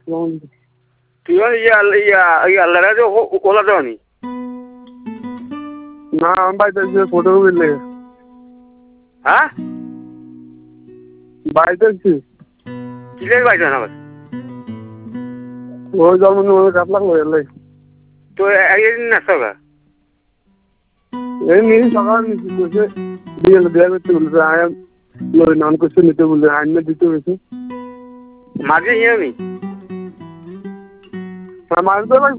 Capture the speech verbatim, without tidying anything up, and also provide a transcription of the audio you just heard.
তুই ইয়া ইয়া ইয়া আল্লাহরা যে ওলা দেওয়ানি না আমি বাড়িতে যে ফটো বুঝলে হ্যাঁ বাড়িতে আছি কিলের বাইরে না ওই জন্ম নিয়ে কাটলাম এলে তো একদিন না সকা এই নিয়ে সকাল নিচ্ছি বসে দিয়ে দেওয়া করতে বলেছে আয়াম নান করছে নিতে বললে আইন দিতে হয়েছে মাঝে ইয়ে নি মাছ দেওয়া